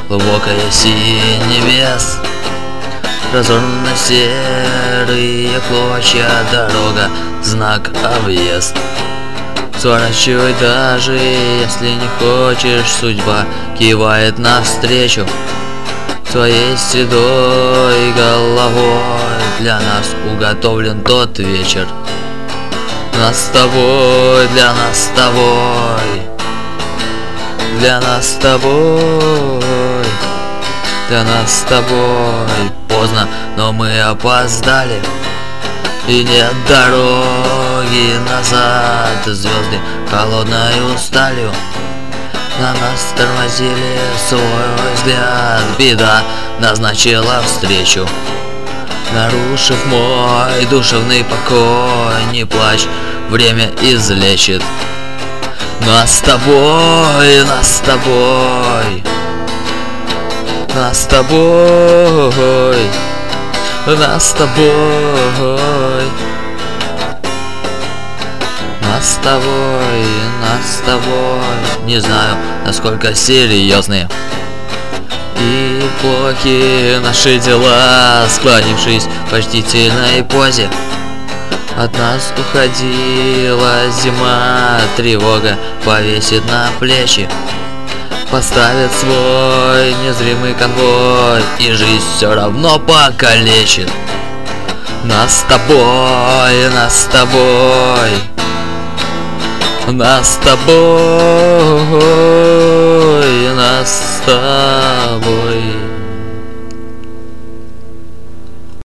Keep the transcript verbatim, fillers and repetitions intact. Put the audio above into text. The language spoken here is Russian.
глубокая синь небес. Разорваны серые клочья, дорога, знак объезд. Сворачивай, даже если не хочешь, судьба кивает навстречу своей седой головой. Для нас уготовлен тот вечер, нас с тобой, для нас с тобой, для нас с тобой, для нас с тобой. Поздно, но мы опоздали, и нет дороги назад. Звезды холодною сталью на нас тормозили свой взгляд. Беда назначила встречу, нарушив мой душевный покой. Не плачь, время излечит нас с тобой, нас с тобой, нас с тобой, нас с тобой, нас с тобой, нас с тобой. Не знаю, насколько серьезные и плохи наши дела. Склонившись в почтительной позе, от нас уходила зима. Тревога повесит на плечи, поставит свой незримый конвой, и жизнь все равно покалечит нас с тобой, нас с тобой, нас с тобой, нас с тобой.